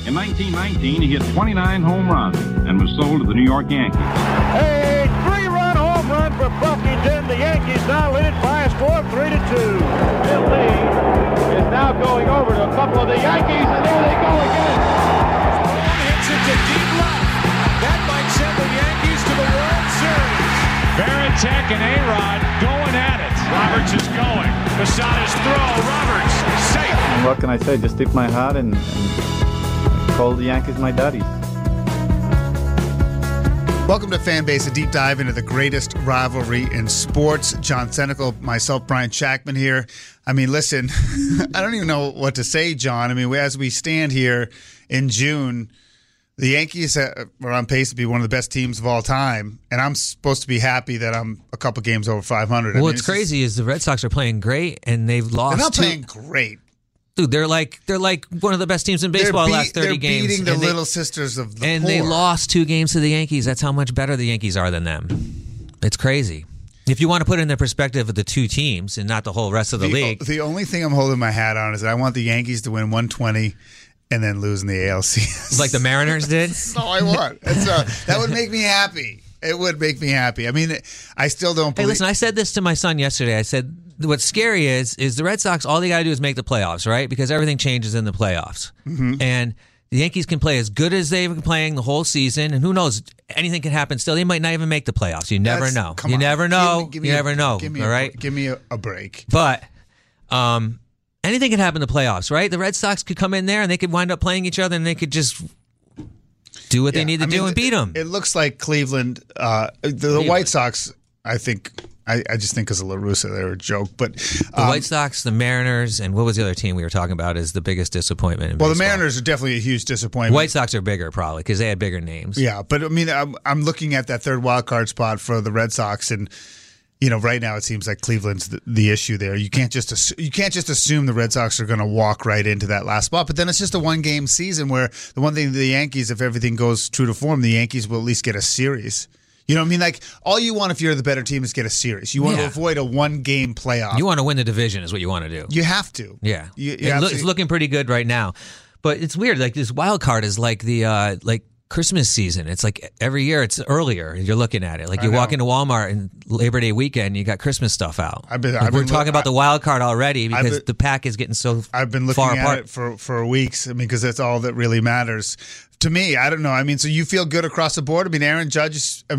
In 1919, he hit 29 home runs and was sold to the New York Yankees. A 3-run home run for Buffington. The Yankees now lead it by a score of 3-2. Bill Lee is now going over to a couple of the Yankees, and there they go again. One hits it to deep left. That might send the Yankees to the World Series. Varitek and A-Rod going at it. Roberts is going. Posada's throw. Roberts safe. And what can I say? Just tip my hat and call the Yankees my daddies. Welcome to Fanbase, a deep dive into the greatest rivalry in sports. John Senecal, myself, Brian Shackman here. I mean, listen, I don't even know what to say, John. I mean, as we stand here in June, the Yankees are on pace to be one of the best teams of all time, and I'm supposed to be happy that I'm a couple games over 500. Well, what's crazy is the Red Sox are playing great, and they've lost. They're not playing great. Dude, they're like one of the best teams in baseball the last 30 games. They're beating the little sisters of the poor. And they lost 2 games to the Yankees. That's how much better the Yankees are than them. It's crazy. If you want to put it in the perspective of the 2 teams and not the whole rest of the league. The only thing I'm holding my hat on is that I want the Yankees to win 120 and then lose in the ALCS. Like the Mariners did? That's all I want. That would make me happy. It would make me happy. I mean, I still don't believe. Hey, listen, I said this to my son yesterday. I said, what's scary is the Red Sox, all they got to do is make the playoffs, right? Because everything changes in the playoffs. Mm-hmm. And the Yankees can play as good as they've been playing the whole season, and who knows, anything can happen still. They might not even make the playoffs. You never know. You never know. You never know. All right? Give me a break. But anything can happen in the playoffs, right? The Red Sox could come in there, and they could wind up playing each other, and they could just do what they need to do and beat them. It looks like Cleveland, the White Sox, I think, I just think because of La Russa, they're a joke. But the White Sox, the Mariners, and what was the other team we were talking about is the biggest disappointment in baseball. The Mariners are definitely a huge disappointment. White Sox are bigger probably because they had bigger names. Yeah, but I mean, I'm looking at that third wild card spot for the Red Sox, and right now it seems like Cleveland's the issue there. You can't just assume the Red Sox are going to walk right into that last spot. But then it's just a 1-game season where the one thing the Yankees, if everything goes true to form, the Yankees will at least get a series. You know what I mean? Like, all you want if you're the better team is get a series. You want to avoid a 1-game playoff. You want to win the division is what you want to do. You have to. Yeah. It's looking pretty good right now. But it's weird. Like, this wild card is like the Christmas season. It's like every year it's earlier. You're looking at it. Like you walk into Walmart and Labor Day weekend, you got Christmas stuff out. We're talking about the wild card already because the pack is getting so far apart. I've been looking at it for weeks. I mean, because that's all that really matters. To me, I don't know. I mean, so you feel good across the board? I mean, Aaron Judge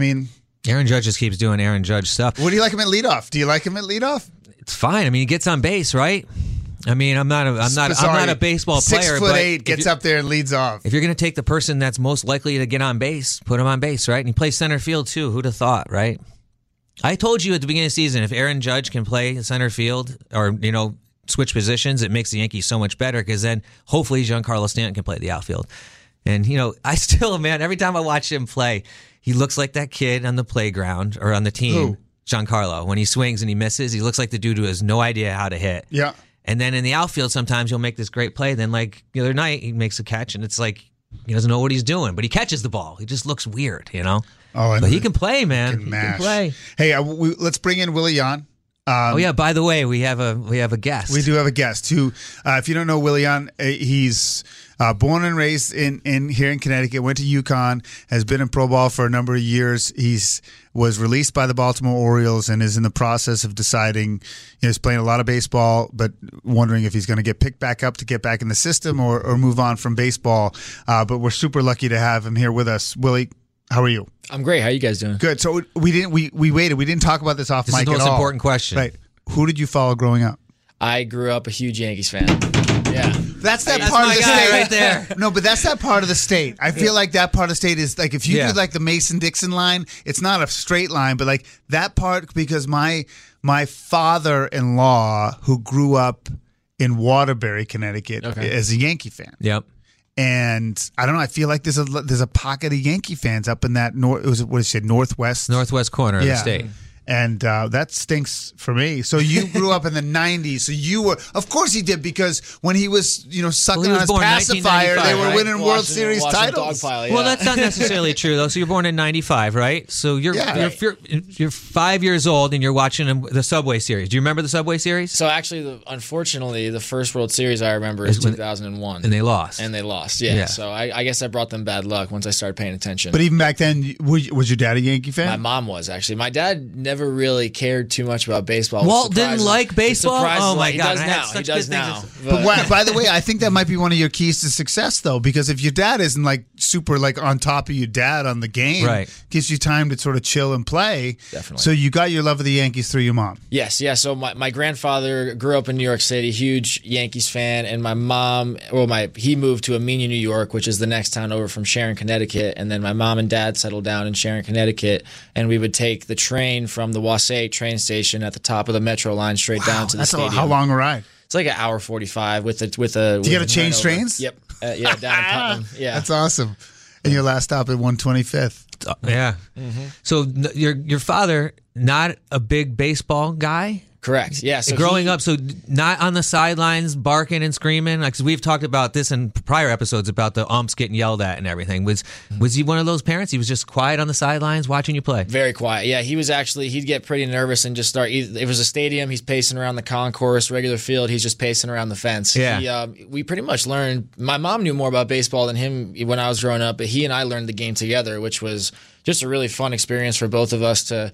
just keeps doing Aaron Judge stuff. What do you like him at leadoff? Do you like him at leadoff? It's fine. I mean, he gets on base, right? I mean, I'm not a baseball player. 6'8", gets up there and leads off. If you're going to take the person that's most likely to get on base, put him on base, right? And he plays center field too. Who'd have thought, right? I told you at the beginning of the season, if Aaron Judge can play center field or switch positions, it makes the Yankees so much better because then hopefully Giancarlo Stanton can play the outfield. And I still, man, every time I watch him play, he looks like that kid on the playground or on the team. Who? Giancarlo. When he swings and he misses, he looks like the dude who has no idea how to hit. Yeah. And then in the outfield, sometimes he'll make this great play. Then, like the other night, he makes a catch, and it's like he doesn't know what he's doing, but he catches the ball. He just looks weird, Oh, but he can play, man. He can play. Hey, let's bring in Willie Yan. By the way, we have a guest. We do have a guest who, if you don't know Willie Yan, he's born and raised in here in Connecticut, went to UConn, has been in pro ball for a number of years. Was released by the Baltimore Orioles and is in the process of deciding, he's playing a lot of baseball, but wondering if he's going to get picked back up to get back in the system or move on from baseball. But we're super lucky to have him here with us. Willie, how are you? I'm great. How are you guys doing? Good. So we waited. We didn't talk about this off mic at all. This is the most important question. Right. Who did you follow growing up? I grew up a huge Yankees fan. Yeah. That's part of the state right there. No, but that's that part of the state. I feel like that part of the state is like if you do like the Mason-Dixon line, it's not a straight line, but like that part because my father-in-law who grew up in Waterbury, Connecticut, is a Yankee fan. Yep. And I don't know. I feel like there's a pocket of Yankee fans up in that northwest corner of the state. And that stinks for me. So you grew up in the 90s. So you were, of course he did, because when he was, sucking he was on his born in pacifier, they were 1995, winning World Series titles. Dogpile, Well, that's not necessarily true, though. So you're born in 95, right? So you're 5 years old and you're watching the Subway Series. Do you remember the Subway Series? So actually, unfortunately, the first World Series I remember is 2001. And they lost. Yeah. So I guess I brought them bad luck once I started paying attention. But even back then, was your dad a Yankee fan? My mom was, actually. My dad never really cared too much about baseball. Walt didn't like baseball? Oh, my God. He does now. But by the way, I think that might be one of your keys to success, though, because if your dad isn't super on top of your dad on the game, right, gives you time to sort of chill and play. Definitely. So you got your love of the Yankees through your mom. Yes, yeah. So my grandfather grew up in New York City, huge Yankees fan, and my mom, he moved to Amenia, New York, which is the next town over from Sharon, Connecticut, and then my mom and dad settled down in Sharon, Connecticut, and we would take the train from the Wassaic train station at the top of the metro line straight down to the stadium. How long a ride? It's like an hour 45 with a. Do you got to change trains? Yep. Yeah, down in Putnam. Yeah, that's awesome. And your last stop at 125th. Yeah. Mm-hmm. So your father, not a big baseball guy? Correct. Yeah. So growing up, so not on the sidelines barking and screaming. Like, 'cause we've talked about this in prior episodes about the umps getting yelled at and everything. Was he one of those parents? He was just quiet on the sidelines watching you play? Very quiet. Yeah, he was actually. He'd get pretty nervous and just start. It was a stadium. He's pacing around the concourse. Regular field. He's just pacing around the fence. Yeah. We pretty much learned. My mom knew more about baseball than him when I was growing up, but he and I learned the game together, which was just a really fun experience for both of us to.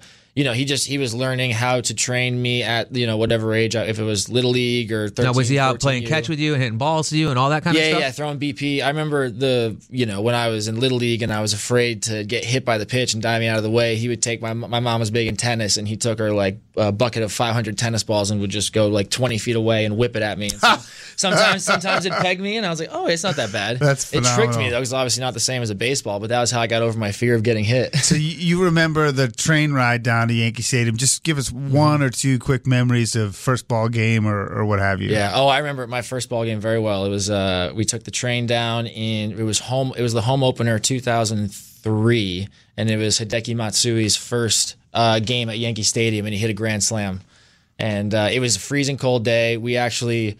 He was learning how to train me at whatever age, if it was Little League or 13. Now, was he out 14 playing catch with you and hitting balls to you and all that kind of stuff? Yeah, throwing BP. I remember when I was in Little League and I was afraid to get hit by the pitch and dive me out of the way, he would take my mom was big in tennis, and he took her a bucket of 500 tennis balls and would just go 20 feet away and whip it at me. And sometimes it'd peg me, and I was like, oh, it's not that bad. That's phenomenal. It tricked me, though. It was obviously not the same as a baseball, but that was how I got over my fear of getting hit. So you remember the train ride down to Yankee Stadium? Just give us one or two quick memories of first ball game or what have you. Yeah. Oh, I remember my first ball game very well. It was we took the train down it was the home opener 2003, and it was Hideki Matsui's first game at Yankee Stadium, and he hit a grand slam. And it was a freezing cold day. We actually,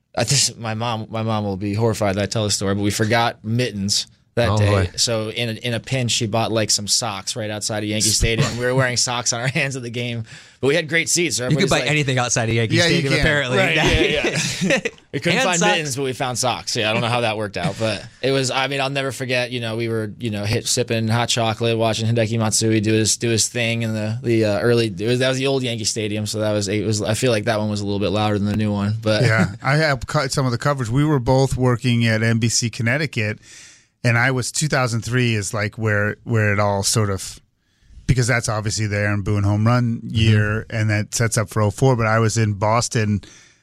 my mom will be horrified that I tell this story, but we forgot mittens that day. Boy. So in a pinch, she bought some socks right outside of Yankee Stadium. We were wearing socks on our hands at the game, but we had great seats. So you could buy anything outside of Yankee Stadium, apparently. Right, yeah. We couldn't find socks. mittens, but we found socks. Yeah, I don't know how that worked out, but it was. I mean, I'll never forget. We were sipping hot chocolate, watching Hideki Matsui do his thing in the early. That was the old Yankee Stadium, so it was. I feel like that one was a little bit louder than the new one. But yeah, I have cut some of the coverage. We were both working at NBC Connecticut. And I was 2003 is where it all sort of, because that's obviously the Aaron Boone home run year, and that sets up for 04. But I was in Boston.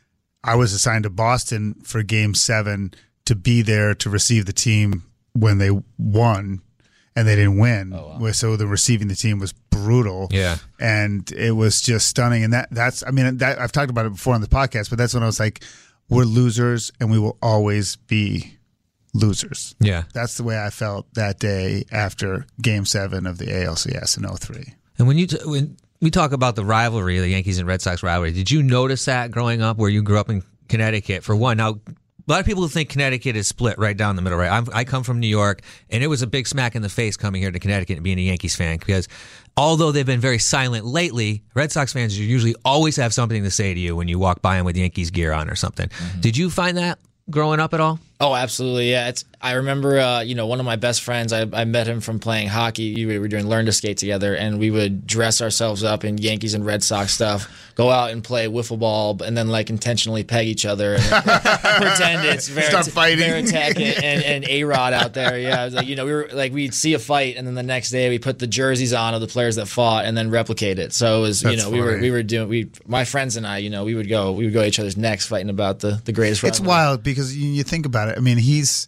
I was assigned to Boston for Game 7 to be there to receive the team when they won, and they didn't win. Oh, wow. So the receiving the team was brutal. Yeah, and it was just stunning. And that's I've talked about it before on the podcast, but that's when I was like, we're losers, and we will always be losers. Yeah. That's the way I felt that day after Game 7 of the ALCS in 03. And when we talk about the rivalry, the Yankees and Red Sox rivalry, did you notice that growing up where you grew up in Connecticut? For one, now, a lot of people think Connecticut is split right down the middle, right? I come from New York, and it was a big smack in the face coming here to Connecticut and being a Yankees fan, because although they've been very silent lately, Red Sox fans usually always have something to say to you when you walk by them with Yankees gear on or something. Mm-hmm. Did you find that growing up at all? Oh, absolutely. Yeah. I remember, one of my best friends, I met him from playing hockey. We were doing Learn to Skate together, and we would dress ourselves up in Yankees and Red Sox stuff, go out and play wiffle ball, and then intentionally peg each other and pretend it's Veritek and A-Rod out there. Yeah. It was we were we'd see a fight, and then the next day we put the jerseys on of the players that fought and then replicate it. So it was, That's funny. My friends and I, we would go at each other's necks fighting about the greatest rivalry. It's wild because you think about it. I mean,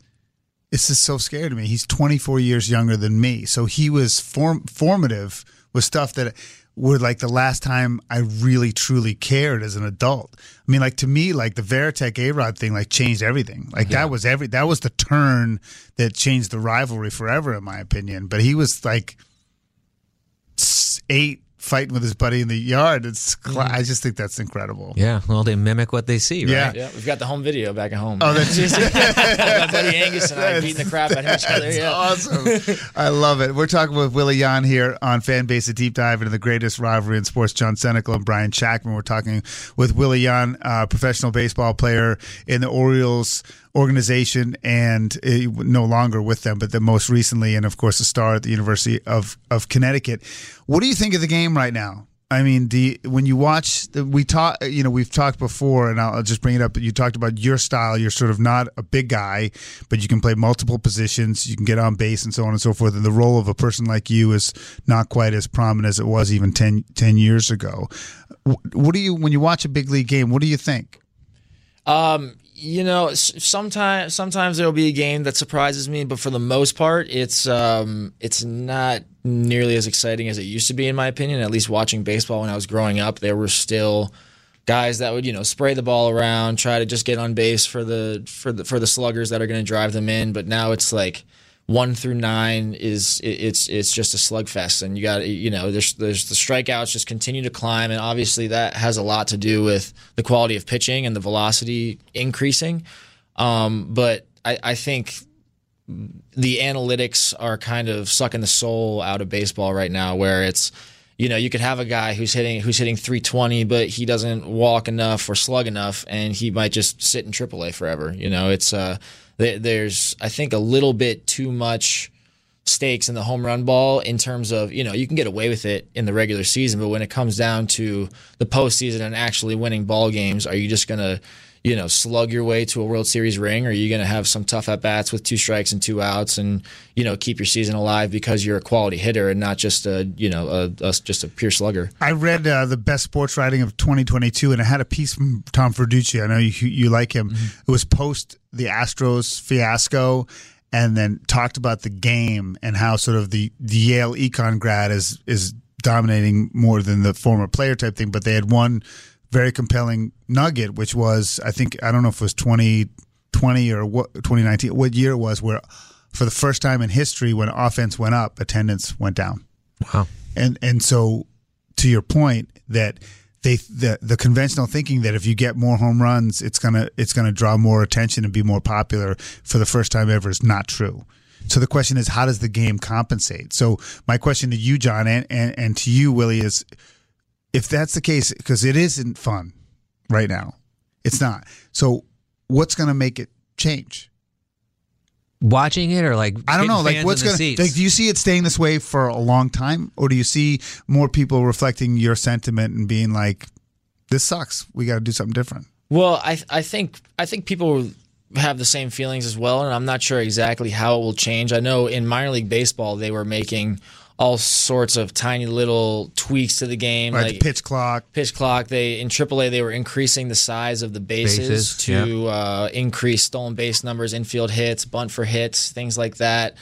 it's just so scary to me. He's 24 years younger than me. So he was formative with stuff that were the last time I really truly cared as an adult. I mean, to me, the Veritek A-Rod thing changed everything. That was the turn that changed the rivalry forever, in my opinion. But he was 8 fighting with his buddy in the yard. I just think that's incredible. Yeah, well, they mimic what they see, right? Yeah, we've got the home video back at home. Oh, that's my buddy Angus and I beating the crap out of each other. That's Yeah, awesome. I love it. We're talking with Willie Yan here on Fanbase, a deep dive into the greatest rivalry in sports. John Senecal and Brian Shackman. We're talking with Willie Yan, professional baseball player in the Orioles organization, and no longer with them, but most recently, and of course, a star at the University of Connecticut. What do you think of the game right now? I mean, when you watch, we've talked before, and I'll just bring it up. You talked about your style. You're sort of not a big guy, but you can play multiple positions. You can get on base and so on and so forth. And the role of a person like you is not quite as prominent as it was even 10 years ago. When you watch a big league game, what do you think? Sometimes there'll be a game that surprises me, but for the most part, it's not nearly as exciting as it used to be, in my opinion. At least watching baseball when I was growing up, there were still guys that would, spray the ball around, try to just get on base for the sluggers that are going to drive them in. But now it's like 1 through 9 it's just a slugfest, and you got there's the strikeouts just continue to climb, and obviously that has a lot to do with the quality of pitching and the velocity increasing. But I think the analytics are kind of sucking the soul out of baseball right now, where it's you could have a guy who's hitting 320, but he doesn't walk enough or slug enough, and he might just sit in AAA forever. There's, I think, a little bit too much stakes in the home run ball in terms of, you can get away with it in the regular season, but when it comes down to the postseason and actually winning ball games, are you just going to, slug your way to a World Series ring? Or are you going to have some tough at-bats with 2 strikes and 2 outs and, keep your season alive because you're a quality hitter and not just just a pure slugger? I read the best sports writing of 2022, and it had a piece from Tom Verducci. I know you like him. Mm-hmm. It was post the Astros fiasco, and then talked about the game and how sort of the Yale econ grad is dominating more than the former player type thing. But they had one very compelling nugget, which was, I don't know if it was 2020 or 2019, what year it was, where for the first time in history, when offense went up, attendance went down. Wow. And so, to your point, that the conventional thinking that if you get more home runs, it's gonna draw more attention and be more popular for the first time ever is not true. So the question is, how does the game compensate? So my question to you, John, and to you, Willie, is, if that's the case, because it isn't fun right now, it's not. So what's going to make it change? Watching it, or like, I don't know, like what's going to, do you see it staying this way for a long time, or do you see more people reflecting your sentiment and being like, this sucks, we got to do something different? Well, I think people have the same feelings as well, and I'm not sure exactly how it will change. I know in minor league baseball they were making all sorts of tiny little tweaks to the game, right, like the pitch clock. In AAA they were increasing the size of the bases to increase stolen base numbers, infield hits, bunt for hits, things like that.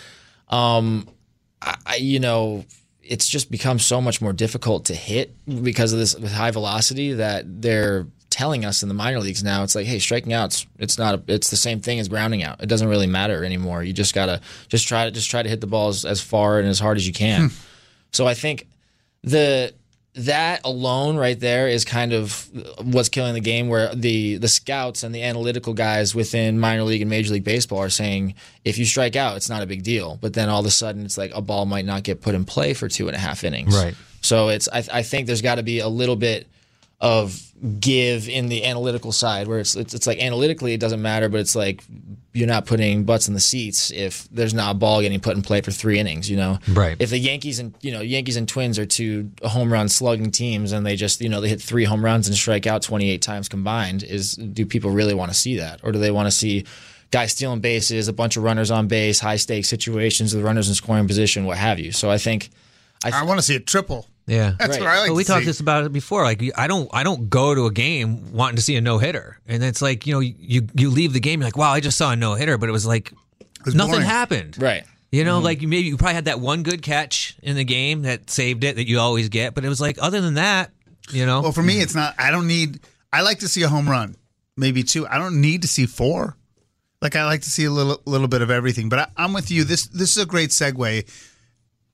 It's just become so much more difficult to hit because of this with high velocity that they're telling us in the minor leagues now. It's like, hey, striking out, it's the same thing as grounding out. It doesn't really matter anymore. You just gotta try to hit the balls as far and as hard as you can. So I think that alone right there is kind of what's killing the game, where the scouts and the analytical guys within minor league and major league baseball are saying, if you strike out, it's not a big deal. But then all of a sudden it's like a ball might not get put in play for 2.5 innings. Right. So I think there's got to be a little bit of give in the analytical side, where it's like analytically it doesn't matter, but it's like you're not putting butts in the seats if there's not a ball getting put in play for 3 innings. Right. If the Yankees and Twins are 2 home run slugging teams, and they just they hit 3 home runs and strike out 28 times combined, do people really want to see that, or do they want to see guys stealing bases, a bunch of runners on base, high stakes situations with runners in scoring position, what have you? So I think I want to see a triple. Yeah, that's what I like. But we to talked see. this about it before. Like, I don't go to a game wanting to see a no hitter, and it's like you leave the game, you're like, wow, I just saw a no hitter, but it was like nothing boring. happened. Right. Like maybe you probably had that one good catch in the game that saved it that you always get, but it was like, other than that, Well, for me, it's not. I like to see a home run, maybe 2. I don't need to see 4. Like, I like to see a little bit of everything. But I'm with you. This is a great segue.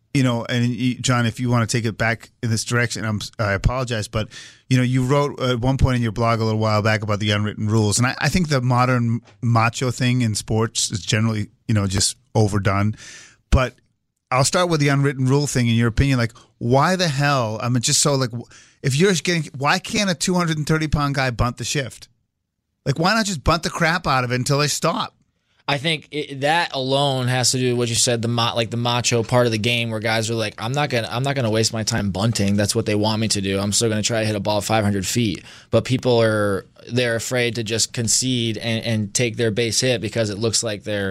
John, if you want to take it back in this direction, I apologize, but you wrote at one point in your blog a little while back about the unwritten rules, and I think the modern macho thing in sports is generally just overdone. But I'll start with the unwritten rule thing. In your opinion, like, why the hell? I mean, just so like, if you're getting, why can't a 230-pound guy bunt the shift? Like, why not just bunt the crap out of it until they stop? I think that alone has to do with what you said, the macho part of the game, where guys are like, I'm not gonna waste my time bunting. That's what they want me to do. I'm still gonna try to hit a ball 500 feet. But people they're afraid to just concede and take their base hit because it looks like they're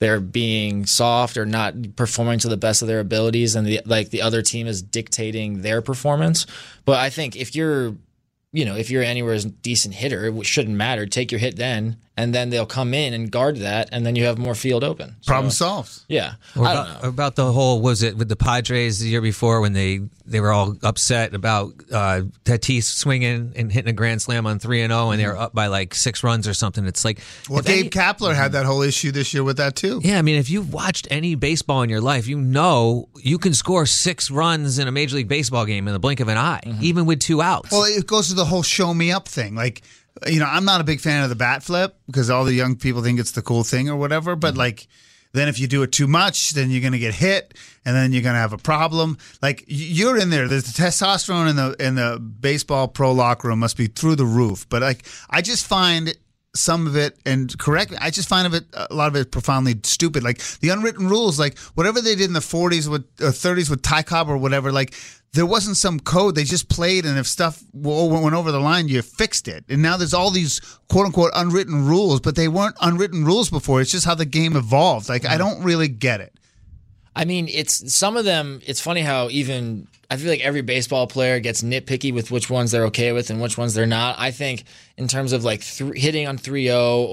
being soft or not performing to the best of their abilities, and the other team is dictating their performance. But I think if you're anywhere as a decent hitter, it shouldn't matter. Take your hit then, and then they'll come in and guard that, and then you have more field open. Problem solved. Yeah. About the whole, was it with the Padres the year before when they were all upset about Tatis swinging and hitting a grand slam on 3-0, and they were up by like 6 runs or something. It's like, well, Gabe Kapler had that whole issue this year with that too. Yeah, I mean, if you've watched any baseball in your life, you can score 6 runs in a Major League Baseball game in the blink of an eye, even with 2 outs. Well, it goes to the whole show me up thing. Like, I'm not a big fan of the bat flip because all the young people think it's the cool thing or whatever. But like, then if you do it too much, then you're going to get hit, and then you're going to have a problem. Like, you're in there. There's the testosterone in the baseball pro locker room must be through the roof. But like, I just find some of it, and correct me, I just find a lot of it profoundly stupid. Like the unwritten rules, like whatever they did in the 40s or 30s with Ty Cobb or whatever, like there wasn't some code. They just played, and if stuff went over the line, you fixed it. And now there's all these quote-unquote unwritten rules, but they weren't unwritten rules before. It's just how the game evolved. Like, I don't really get it. I mean, some of them, it's funny how even I feel like every baseball player gets nitpicky with which ones they're okay with and which ones they're not. I think in terms of like hitting on 3-0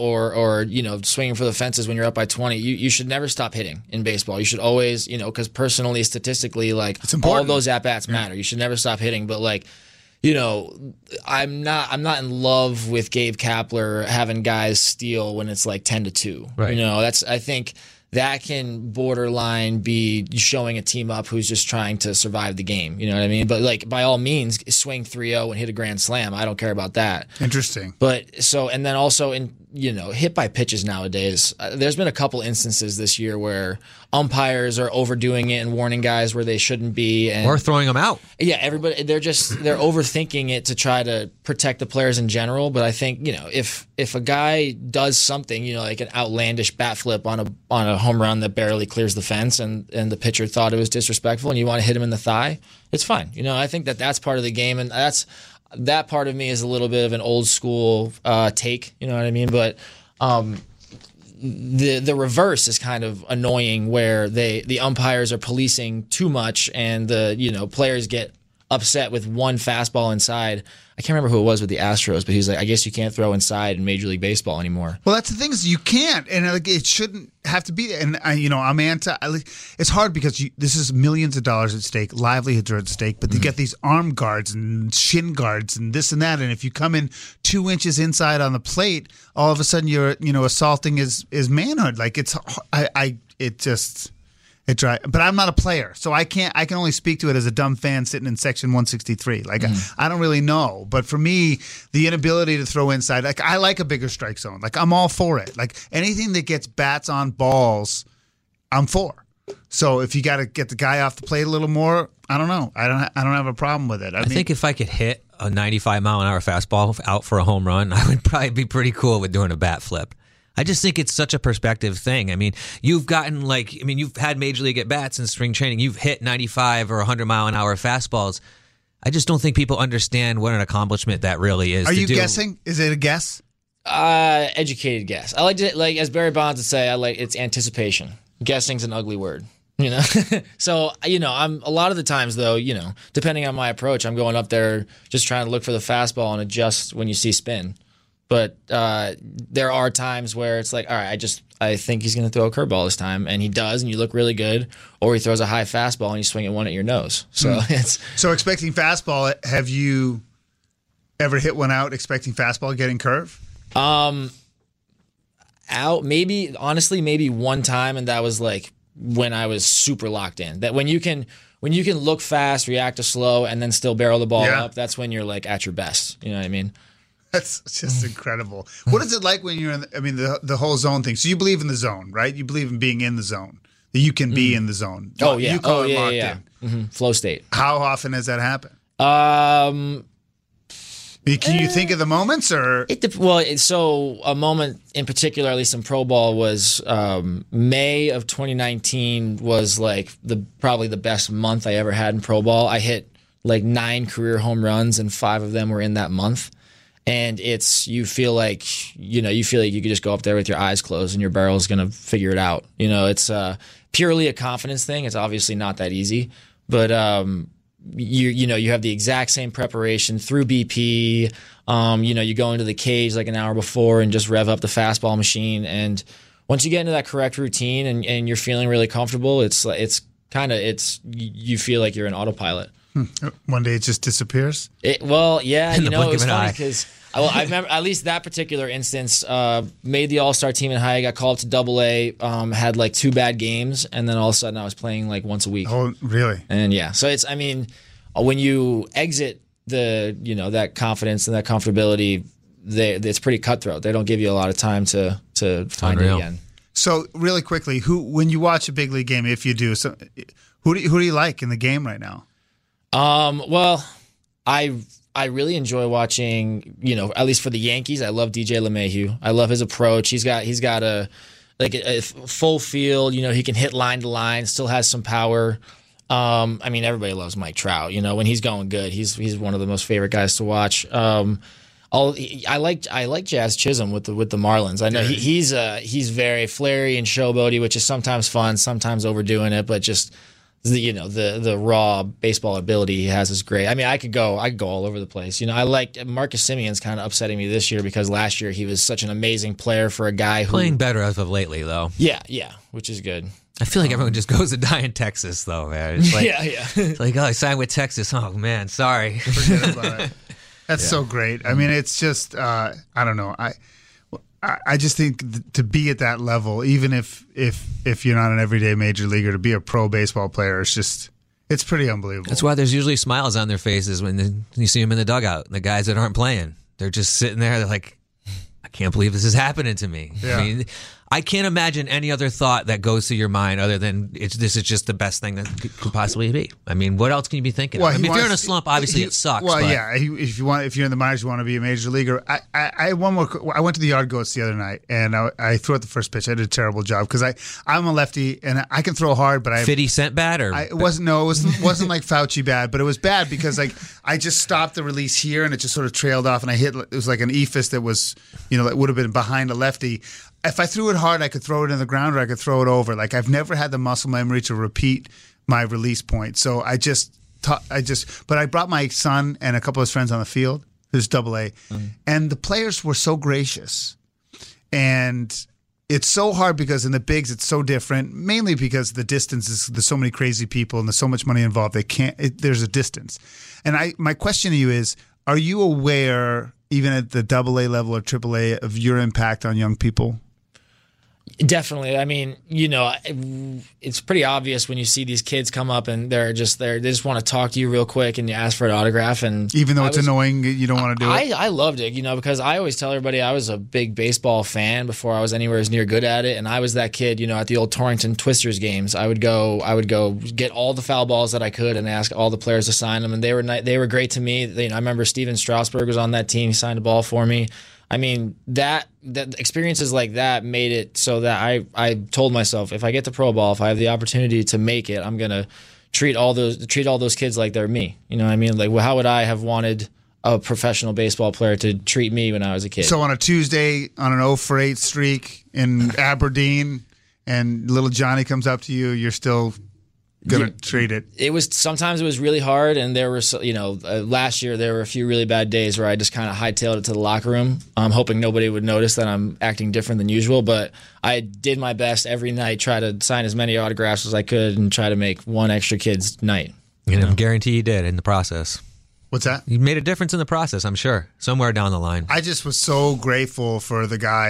or swinging for the fences when you're up by 20, you should never stop hitting in baseball. You should always, because personally, statistically, like all those at-bats matter. You should never stop hitting. But like, I'm not in love with Gabe Kapler having guys steal when it's like 10-2. Right. I think that can borderline be showing a team up who's just trying to survive the game. You know what I mean? But like, by all means, swing 3-0 and hit a grand slam. I don't care about that. Interesting. But and then also hit by pitches nowadays. There's been a couple instances this year where umpires are overdoing it and warning guys where they shouldn't be, or throwing them out. Yeah, everybody they're overthinking it to try to protect the players in general. But I think if a guy does something like an outlandish bat flip on a home run that barely clears the fence and the pitcher thought it was disrespectful and you want to hit him in the thigh, it's fine. I think that's part of the game, and that part of me is a little bit of an old school take, you know what I mean? But the reverse is kind of annoying, where the umpires are policing too much, and the players get upset with one fastball inside. I can't remember who it was with the Astros, but he's like, I guess you can't throw inside in Major League Baseball anymore. Well, that's the thing, is you can't, and it shouldn't have to be. And I'm anti. It's hard because this is millions of dollars at stake, livelihoods are at stake. But they get these arm guards and shin guards and this and that. And if you come in 2 inches inside on the plate, all of a sudden you're assaulting his manhood. Like it dry, but I'm not a player, so I can only speak to it as a dumb fan sitting in section 163. Like I don't really know, but for me, the inability to throw inside, like I like a bigger strike zone. Like I'm all for it. Like anything that gets bats on balls, I'm for. So if you got to get the guy off the plate a little more, I don't know. I don't have a problem with it. I mean, think if I could hit a 95-mile-an-hour fastball out for a home run, I would probably be pretty cool with doing a bat flip. I just think it's such a perspective thing. I mean, you've had Major League at-bats in spring training. You've hit 95 or 100-mile-an-hour fastballs. I just don't think people understand what an accomplishment that really is. Are you guessing? Is it a guess? Educated guess. I like to, as Barry Bonds would say, it's anticipation. Guessing's an ugly word. So, I'm a lot of the times though, depending on my approach, I'm going up there just trying to look for the fastball and adjust when you see spin. But there are times where it's like, all right, I think he's going to throw a curveball this time, and he does, and you look really good. Or he throws a high fastball and you swing at one at your nose. So so expecting fastball. Have you ever hit one out expecting fastball getting curve? Out maybe one time, and that was like when I was super locked in. That when you can look fast, react to slow, and then still barrel the ball up, that's when you're like at your best. You know what I mean? That's just incredible. What is it like when you're in, the whole zone thing? So you believe in the zone, right? You believe in being in the zone. That you can be in the zone. Oh, yeah. You call it locked in. Mm-hmm. Flow state. How often has that happened? Can you think of the moments, or? So a moment in particular, at least in pro ball, was May of 2019 was like probably the best month I ever had in pro ball. I hit like 9 career home runs, and 5 of them were in that month. And you feel like you could just go up there with your eyes closed and your barrel is going to figure it out. It's purely a confidence thing. It's obviously not that easy, but you have the exact same preparation through BP. You go into the cage like an hour before and just rev up the fastball machine. And once you get into that correct routine and you're feeling really comfortable, you feel like you're in autopilot. One day it just disappears? It was funny because I remember at least that particular instance, made the All-Star team in high, got called to AA, had like 2 bad games, and then all of a sudden I was playing like once a week. Oh, really? And so when you exit that confidence and that comfortability, it's pretty cutthroat. They don't give you a lot of time to find it again. So really quickly, when you watch a big league game, if you do, who do you like in the game right now? Well, I really enjoy watching, at least for the Yankees, I love DJ LeMahieu. I love his approach. He's got a full field, he can hit line to line, still has some power. Everybody loves Mike Trout, when he's going good. He's one of the most favorite guys to watch. I like Jazz Chisholm with the Marlins. I know he's very flary and showboaty, which is sometimes fun, sometimes overdoing it, but just the raw baseball ability he has is great. I could go all over the place. I like Marcus Simeon's kind of upsetting me this year because last year he was such an amazing player for a guy who playing better as of lately though. Yeah, which is good. I feel like everyone just goes to die in Texas though, man. It's like, It's like, I signed with Texas. Oh man, sorry. Forget about it. That's so great. It's just I don't know. I just think to be at that level, even if you're not an everyday major leaguer, to be a pro baseball player, it's pretty unbelievable. That's why there's usually smiles on their faces when you see them in the dugout. The guys that aren't playing, they're just sitting there. They're like, I can't believe this is happening to me. Yeah. I can't imagine any other thought that goes through your mind other than this is just the best thing that could possibly be. What else can you be thinking of? If you're in a slump, obviously it sucks. Well, yeah. If you're in the minors, you want to be a major leaguer. I went to the Yard Goats the other night, and I threw out the first pitch. I did a terrible job because I'm a lefty and I can throw hard, but 50 Cent bad it wasn't like Fauci bad, but it was bad because I just stopped the release here and it just sort of trailed off, and it was like an ephus that was that would have been behind a lefty. If I threw it hard, I could throw it in the ground or I could throw it over. I've never had the muscle memory to repeat my release point. So but I brought my son and a couple of his friends on the field. There's AA. And the players were so gracious. And it's so hard because in the bigs, it's so different, mainly because the distance is, there's so many crazy people and there's so much money involved. There's a distance. And my question to you is, are you aware, even at the AA level or AAA, of your impact on young people? Definitely. It's pretty obvious when you see these kids come up and they just want to talk to you real quick and you ask for an autograph. And even though it's annoying, you don't want to do it? I loved it, because I always tell everybody I was a big baseball fan before I was anywhere as near good at it. And I was that kid, at the old Torrington Twisters games. I would go get all the foul balls that I could and ask all the players to sign them. And they were great to me. I remember Steven Strasburg was on that team. He signed a ball for me. That experiences like that made it so that I told myself, if I get to pro ball, if I have the opportunity to make it, I'm gonna treat all those kids like they're me. How would I have wanted a professional baseball player to treat me when I was a kid? So on a Tuesday, on an 0-for-8 streak in Aberdeen, and little Johnny comes up to you, you're still gonna treat it. Sometimes it was really hard, and there were last year there were a few really bad days where I just kind of hightailed it to the locker room, hoping nobody would notice that I'm acting different than usual. But I did my best every night, try to sign as many autographs as I could, and try to make one extra kid's night. I guarantee you did in the process. What's that? You made a difference in the process, I'm sure, somewhere down the line. I just was so grateful for the guys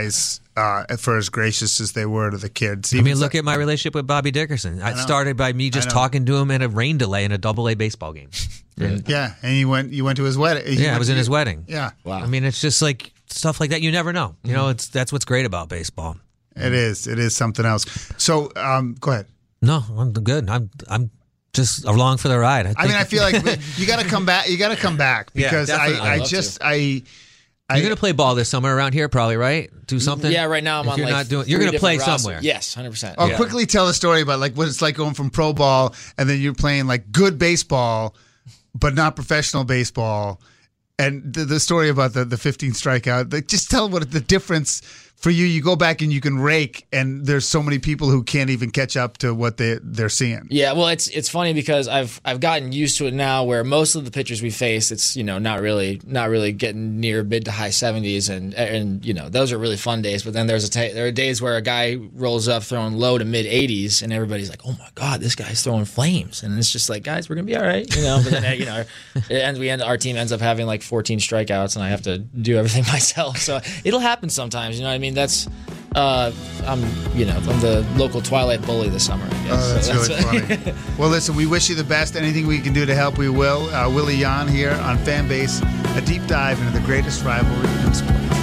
for as gracious as they were to the kids. I mean, look at my relationship with Bobby Dickerson. It started by me just talking to him in a rain delay in a AA baseball game. Yeah, and you went to his wedding. I was in his wedding. Yeah. Wow. I mean, it's just like stuff like that. You never know. You know, that's what's great about baseball. It is. It is something else. So, go ahead. No, I'm good. I'm just along for the ride. I feel like you got to come back. You got to come back because You're going to play ball this summer around here, probably, right? Do something. Yeah, right now I'm if on you're like not doing. three You're going to play different somewhere. rosters. Yes, 100%. I'll quickly tell a story about like what it's like going from pro ball and then you're playing like good baseball, but not professional baseball. And the story about the 15 strikeout, like, just tell what the difference for you. You go back and you can rake, and there's so many people who can't even catch up to what they're seeing. Yeah, well, it's funny because I've gotten used to it now, where most of the pitchers we face, it's not really getting near mid to high 70s, and those are really fun days. But then there are days where a guy rolls up throwing low to mid 80s, and everybody's like, "Oh my God, this guy's throwing flames!" And it's just like, guys, we're gonna be all right, But then our team ends up having like 14 strikeouts, and I have to do everything myself. So it'll happen sometimes. You know what I mean? That's I'm the local Twilight bully this summer, I guess. Oh, that's really funny. Well, listen, we wish you the best. Anything we can do to help, we will. Willie Yan here on Fanbase, a deep dive into the greatest rivalry in sports.